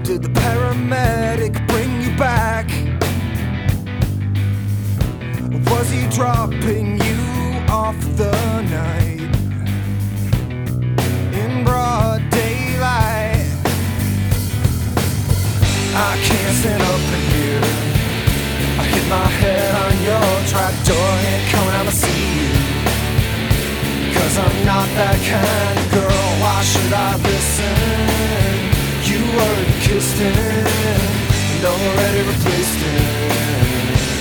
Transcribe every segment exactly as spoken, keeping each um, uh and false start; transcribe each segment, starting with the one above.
Did the paramedic bring you back? Or was he dropping you off the night in broad daylight? I can't stand up in here. I hit my head on your trap door, ain't coming out to see you. Cause I'm not that kind of girl, why should I listen? You already kissed him, and already replaced him.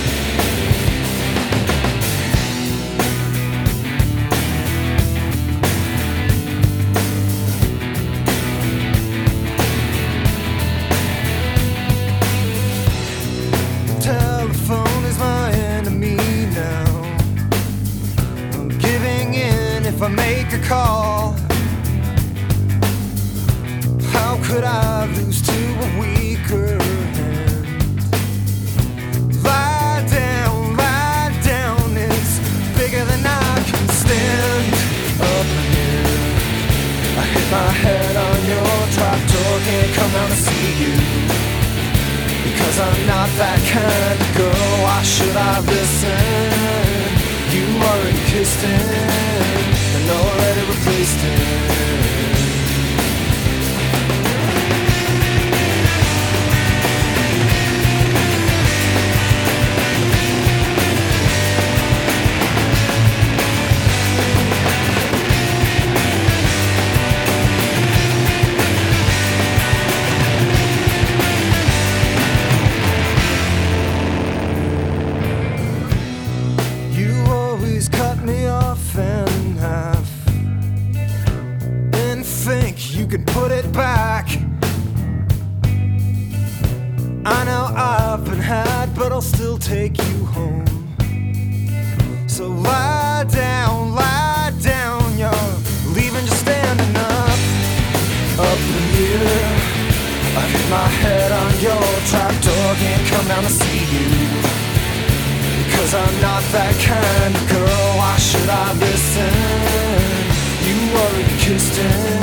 Telephone is my enemy now. I'm giving in if I make a call. How could I lose to a weaker hand? Lie down, lie down, it's bigger than I can stand. Up here, I hit my head on your trapdoor, can't come out and see you. Because I'm not that kind of girl, why should I listen? You already kissed him, and already replaced him. Cut me off in half and think you can put it back. I know I've been had, but I'll still take you home. So lie down, lie down, you're leaving just standing up. Up in here, I hit my head on your trapdoor, can't come down to see you. Cause I'm not that kind of girl, why should I listen? You already kissed him.